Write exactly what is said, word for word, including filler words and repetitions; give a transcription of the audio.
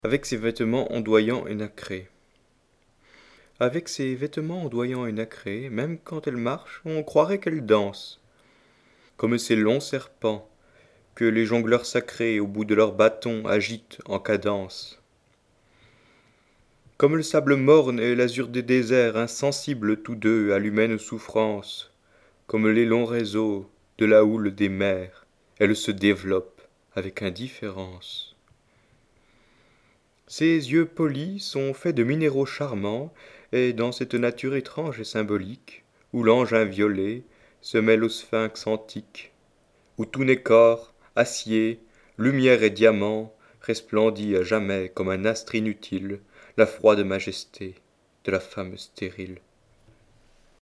Avec ses vêtements ondoyants et nacrés. Avec ses vêtements ondoyants et nacrés, même quand elle marche, on croirait qu'elle danse. Comme ces longs serpents que les jongleurs sacrés au bout de leurs bâtons agitent en cadence. Comme le sable morne et l'azur des déserts, insensibles tous deux à l'humaine souffrance, comme les longs réseaux de la houle des mers, elle se développe avec indifférence. Ses yeux polis sont faits de minéraux charmants, et dans cette nature étrange et symbolique, où l'ange inviolé se mêle au sphinx antique, où tout n'est qu'or, acier, lumière et diamant, resplendit à jamais comme un astre inutile la froide majesté de la femme stérile.